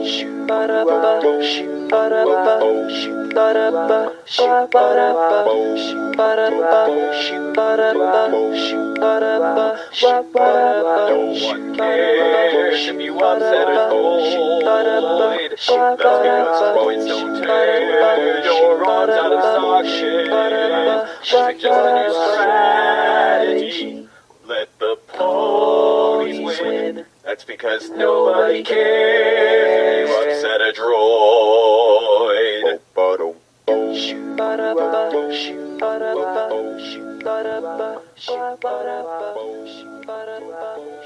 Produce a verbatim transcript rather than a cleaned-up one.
cares if you upset a toy? That's because toys don't tear your arms out of socket. That's just a new strategy. Let the ponies win. That's because nobody cares if you upset a droid. Ba-da-ba,